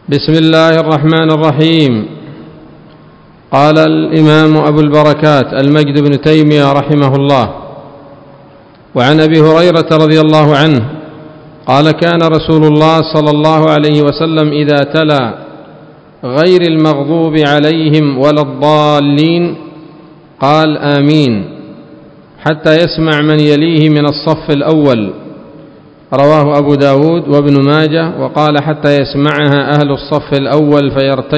بسم الله الرحمن الرحيم. قال الإمام أبو البركات المجد بن تيمية رحمه الله: وعن أبي هريرة رضي الله عنه قال: كان رسول الله صلى الله عليه وسلم إذا تلا غير المغضوب عليهم ولا الضالين قال آمين حتى يسمع من يليه من الصف الأول. رواه أبو داود وابن ماجه، وقال: حتى يسمعها أهل الصف الأول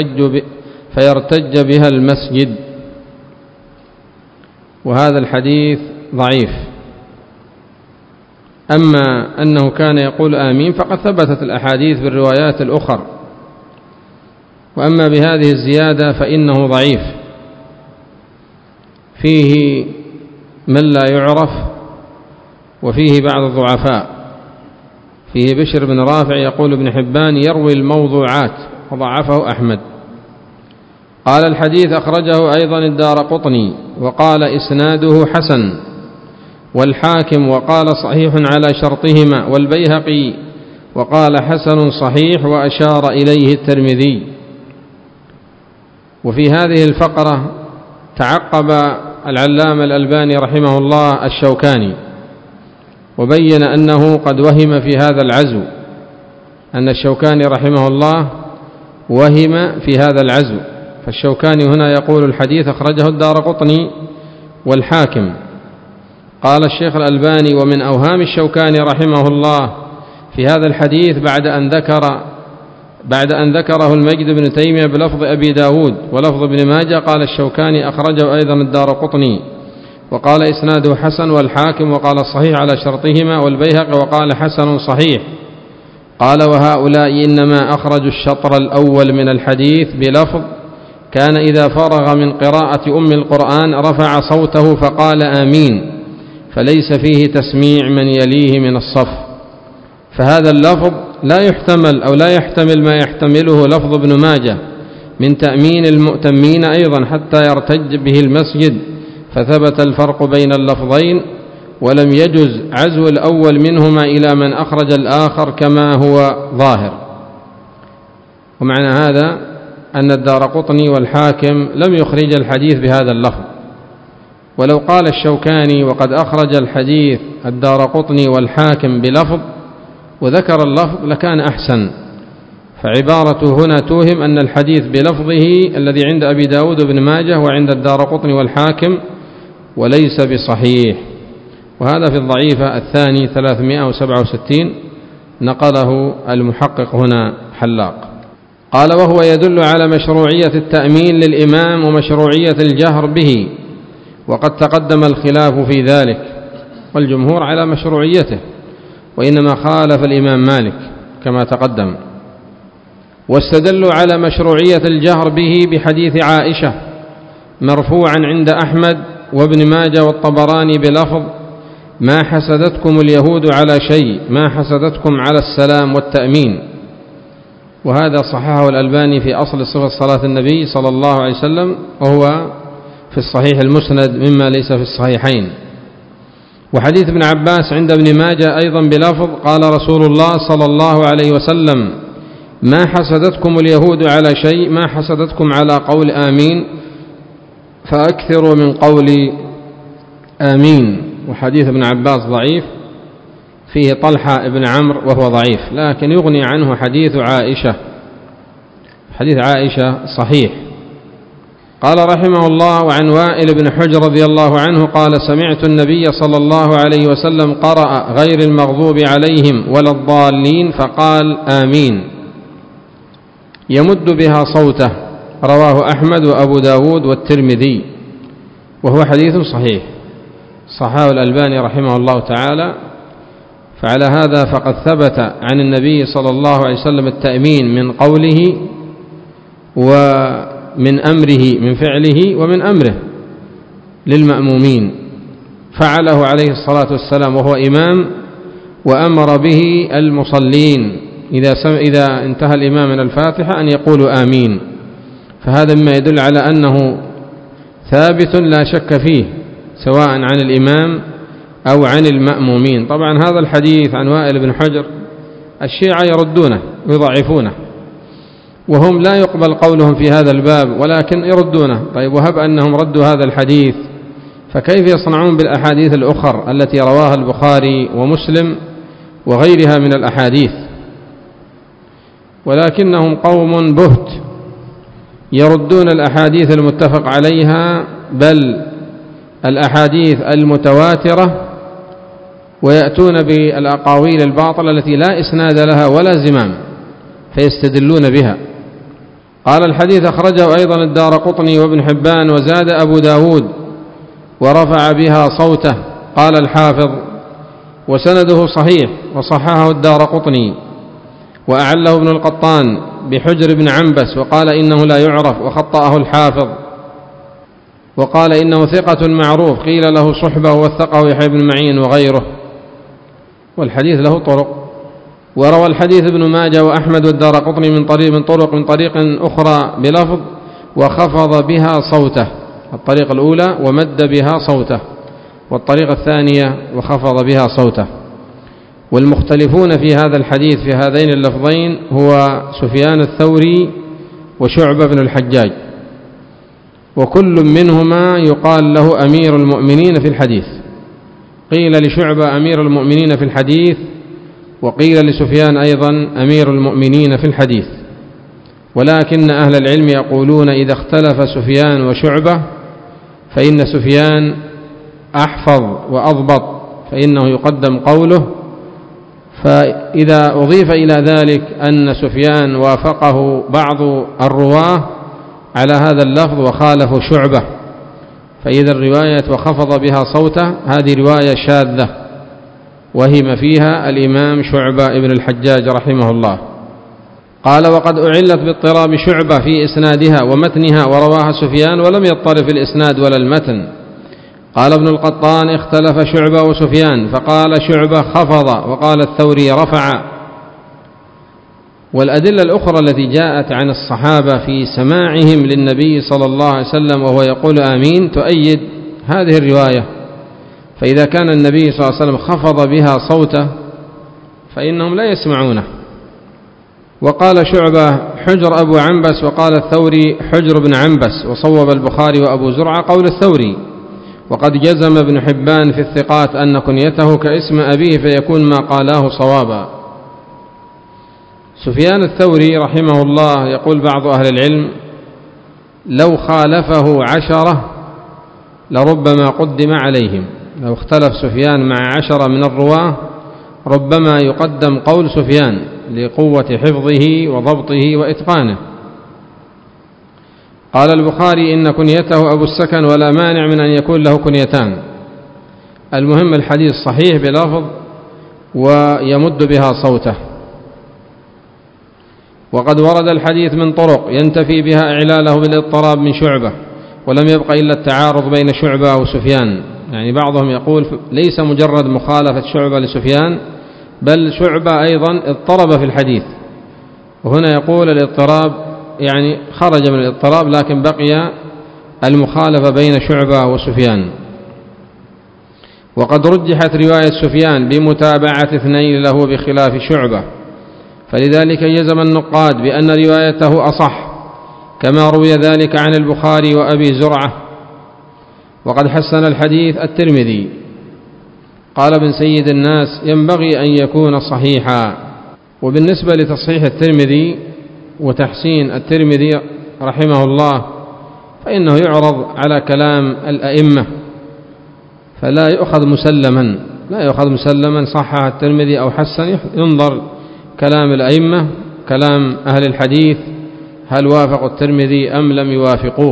فيرتج بها المسجد. وهذا الحديث ضعيف. أما أنه كان يقول آمين فقد ثبتت الأحاديث بالروايات الأخرى، وأما بهذه الزيادة فإنه ضعيف، فيه من لا يعرف وفيه بعض الضعفاء. فيه بشر بن رافع يقول ابن حبان يروي الموضوعات، وضعفه أحمد. قال: الحديث أخرجه أيضا الدارقطني وقال إسناده حسن، والحاكم وقال صحيح على شرطهما، والبيهقي وقال حسن صحيح، وأشار إليه الترمذي. وفي هذه الفقرة تعقب العلامة الألباني رحمه الله الشوكاني، وبين أنه قد وهم في هذا العزو، أن الشوكاني رحمه الله وهم في هذا العزو. فالشوكاني هنا يقول الحديث أخرجه الدارقطني والحاكم. قال الشيخ الألباني: ومن أوهام الشوكاني رحمه الله في هذا الحديث بعد أن ذكره المجد بن تيمية بلفظ أبي داود ولفظ ابن ماجه، قال الشوكاني أخرجه أيضا الدارقطني وقال إسناده حسن، والحاكم وقال صحيح على شرطهما، والبيهقي وقال حسن صحيح. قال: وهؤلاء إنما أخرجوا الشطر الأول من الحديث بلفظ: كان إذا فرغ من قراءة أم القرآن رفع صوته فقال آمين، فليس فيه تسميع من يليه من الصف. فهذا اللفظ لا يحتمل ما يحتمله لفظ ابن ماجه من تأمين المؤتمين أيضا حتى يرتج به المسجد، فثبت الفرق بين اللفظين، ولم يجز عزو الأول منهما إلى من أخرج الآخر كما هو ظاهر. ومعنى هذا أن الدارقطني والحاكم لم يخرج الحديث بهذا اللفظ. ولو قال الشوكاني وقد أخرج الحديث الدارقطني والحاكم بلفظ وذكر اللفظ لكان أحسن، فعبارته هنا توهم أن الحديث بلفظه الذي عند أبي داود وابن ماجه وعند الدارقطني والحاكم وليس بصحيح. وهذا في الضعيفة الثاني 367 نقله المحقق هنا حلاق. قال: وهو يدل على مشروعية التأمين للإمام ومشروعية الجهر به، وقد تقدم الخلاف في ذلك، والجمهور على مشروعيته، وإنما خالف الإمام مالك كما تقدم. واستدلوا على مشروعية الجهر به بحديث عائشة مرفوعا عند أحمد وابن ماجه والطبراني بلفظ: ما حسدتكم اليهود على شيء، ما حسدتكم على السلام والتأمين. وهذا صححه الألباني في أصل صفة صلاة النبي صلى الله عليه وسلم، وهو في الصحيح المسند مما ليس في الصحيحين. وحديث ابن عباس عند ابن ماجه أيضا بلفظ: قال رسول الله صلى الله عليه وسلم: ما حسدتكم اليهود على شيء، ما حسدتكم على قول آمين، فأكثروا من قول آمين. وحديث ابن عباس ضعيف، فيه طلحة ابن عمرو وهو ضعيف، لكن يغني عنه حديث عائشة. حديث عائشة صحيح. قال رحمه الله: وعن وائل بن حجر رضي الله عنه قال: سمعت النبي صلى الله عليه وسلم قرأ غير المغضوب عليهم ولا الضالين فقال آمين يمد بها صوته. رواه أحمد وأبو داود والترمذي، وهو حديث صحيح، صححه الألباني رحمه الله تعالى. فعلى هذا فقد ثبت عن النبي صلى الله عليه وسلم التأمين من قوله ومن أمره، من فعله ومن أمره للمأمومين. فعله عليه الصلاة والسلام وهو إمام، وأمر به المصلين إذا انتهى الإمام من الفاتحة أن يقولوا آمين. فهذا مما يدل على أنه ثابت لا شك فيه، سواء عن الإمام أو عن المأمومين. طبعا هذا الحديث عن وائل بن حجر الشيعة يردونه ويضعفونه، وهم لا يقبل قولهم في هذا الباب ولكن يردونه. طيب وهب أنهم ردوا هذا الحديث، فكيف يصنعون بالأحاديث الأخر التي رواها البخاري ومسلم وغيرها من الأحاديث؟ ولكنهم قوم بهت يردون الأحاديث المتفق عليها بل الأحاديث المتواترة، ويأتون بالأقاويل الباطلة التي لا إسناد لها ولا زمام فيستدلون بها. قال الحديث أخرجه أيضا الدارقطني وابن حبان وزاد أبو داود ورفع بها صوته. قال الحافظ وسنده صحيح وصححه الدارقطني وأعله ابن القطان بحجر بن عنبس وقال إنه لا يعرف، وخطأه الحافظ وقال إنه ثقة معروف قيل له صحبه وثقه يحيى بن معين وغيره، والحديث له طرق. وروى الحديث ابن ماجه وأحمد والدارقطني من طريق أخرى بلفظ وخفض بها صوته، الطريقة الأولى ومد بها صوته، والطريقة الثانية وخفض بها صوته. والمختلفون في هذا الحديث في هذين اللفظين هو سفيان الثوري وشعبة بن الحجاج، وكل منهما يقال له أمير المؤمنين في الحديث. قيل لشعبة أمير المؤمنين في الحديث، وقيل لسفيان أيضا أمير المؤمنين في الحديث. ولكن أهل العلم يقولون إذا اختلف سفيان وشعبة فإن سفيان أحفظ وأضبط فإنه يقدم قوله، فإذا أضيف إلى ذلك أن سفيان وافقه بعض الرواه على هذا اللفظ وخالفوا شعبة، فإذا الرواية وخفض بها صوته هذه رواية شاذة وهم فيها الإمام شعبة ابن الحجاج رحمه الله. قال وقد أعلت باضطراب شعبة في إسنادها ومتنها ورواها سفيان ولم يضطرب في الإسناد ولا المتن. قال ابن القطان اختلف شعبة وسفيان فقال شعبة خفض وقال الثوري رفع. والأدلة الأخرى التي جاءت عن الصحابة في سماعهم للنبي صلى الله عليه وسلم وهو يقول آمين تؤيد هذه الرواية، فإذا كان النبي صلى الله عليه وسلم خفض بها صوته فإنهم لا يسمعونه. وقال شعبة حجر أبو عنبس وقال الثوري حجر بن عنبس، وصوب البخاري وأبو زرعة قول الثوري. وقد جزم ابن حبان في الثقات أن كنيته كاسم أبيه فيكون ما قاله صوابا. سفيان الثوري رحمه الله يقول بعض أهل العلم لو خالفه 10 لربما قدم عليهم، لو اختلف سفيان مع 10 من الرواة ربما يقدم قول سفيان لقوة حفظه وضبطه وإتقانه. قال البخاري إن كنيته أبو السكن ولا مانع من أن يكون له كنيتان. المهم الحديث صحيح بلفظ ويمد بها صوته. وقد ورد الحديث من طرق ينتفي بها إعلاله بالاضطراب من شعبة، ولم يبق إلا التعارض بين شعبة وسفيان. يعني بعضهم يقول ليس مجرد مخالفة شعبة لسفيان بل شعبة أيضا اضطرب في الحديث، وهنا يقول الاضطراب يعني خرج من الاضطراب لكن بقي المخالفة بين شعبة وسفيان. وقد رجحت رواية سفيان بمتابعة 2 له بخلاف شعبة، فلذلك يزم النقاد بأن روايته أصح كما روي ذلك عن البخاري وأبي زرعة. وقد حسن الحديث الترمذي. قال ابن سيد الناس ينبغي أن يكون صحيحا. وبالنسبة لتصحيح الترمذي وتحسين الترمذي رحمه الله فإنه يعرض على كلام الأئمة فلا يؤخذ مسلما، لا يؤخذ مسلما صحح الترمذي أو حسن، ينظر كلام الأئمة كلام أهل الحديث هل وافقوا الترمذي أم لم يوافقوه،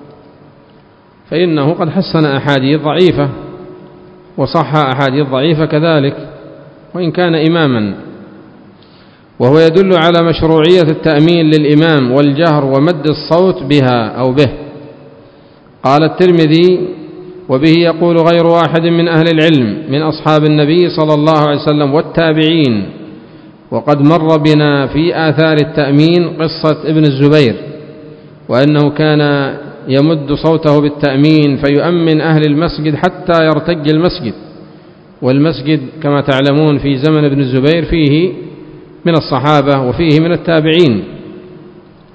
فإنه قد حسن أحاديث ضعيفة وصح أحاديث ضعيفة كذلك وإن كان إماما. وهو يدل على مشروعية التأمين للإمام والجهر ومد الصوت بها أو به. قال الترمذي وبه يقول غير واحد من أهل العلم من أصحاب النبي صلى الله عليه وسلم والتابعين. وقد مر بنا في آثار التأمين قصة ابن الزبير، وأنه كان يمد صوته بالتأمين فيؤمن أهل المسجد حتى يرتج المسجد، والمسجد كما تعلمون في زمن ابن الزبير فيه من الصحابة وفيه من التابعين،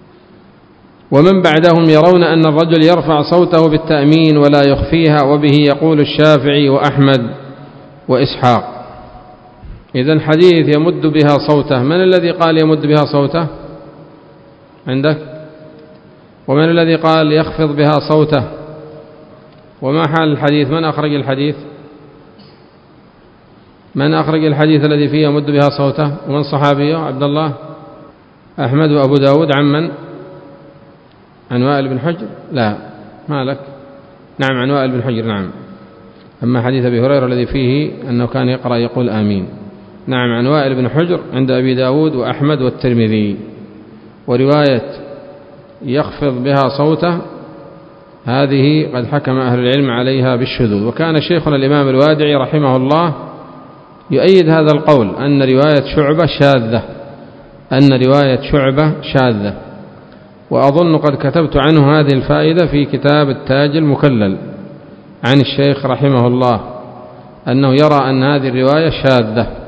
ومن بعدهم يرون أن الرجل يرفع صوته بالتأمين ولا يخفيها، وبه يقول الشافعي وأحمد وإسحاق. إذن حديث يمد بها صوته، من الذي قال يمد بها صوته عندك؟ ومن الذي قال يخفض بها صوته؟ وما حال الحديث؟ من أخرج الحديث؟ من أخرج الحديث الذي فيه يمد بها صوته؟ ومن صحابيه؟ عبد الله؟ أحمد وأبو داود. عن عن وائل بن حجر؟ لا، ما لك. نعم، عن وائل بن حجر. نعم. أما حديث أبي هريرة الذي فيه أنه كان يقرأ يقول آمين. نعم، عن وائل بن حجر عند أبي داود وأحمد والترمذي. ورواية يخفض بها صوته هذه قد حكم أهل العلم عليها بالشذوذ. وكان شيخنا الإمام الوادعي رحمه الله يؤيد هذا القول أن رواية شعبة شاذة، وأظن قد كتبت عنه هذه الفائدة في كتاب التاج المكلل عن الشيخ رحمه الله، أنه يرى أن هذه الرواية شاذة.